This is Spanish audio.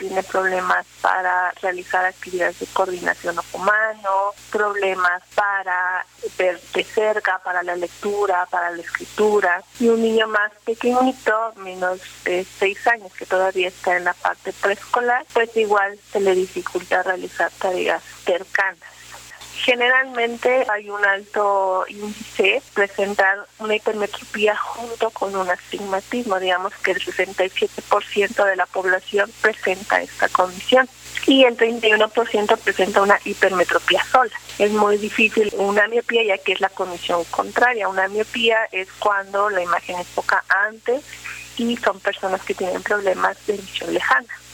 tiene problemas para realizar actividades de coordinación ojo-mano, problemas para ver de cerca, para la lectura, para la escritura. Y un niño más pequeñito, menos de 6 años, que todavía está en la parte preescolar, pues igual se le dificulta realizar tareas cercanas. Generalmente hay un alto índice presentar una hipermetropía junto con un astigmatismo. Digamos que el 67% de la población presenta esta condición y el 31% presenta una hipermetropía sola. Es muy difícil una miopía, ya que es la condición contraria. Una miopía es cuando la imagen es poca antes y son personas que tienen problemas de visión lejana.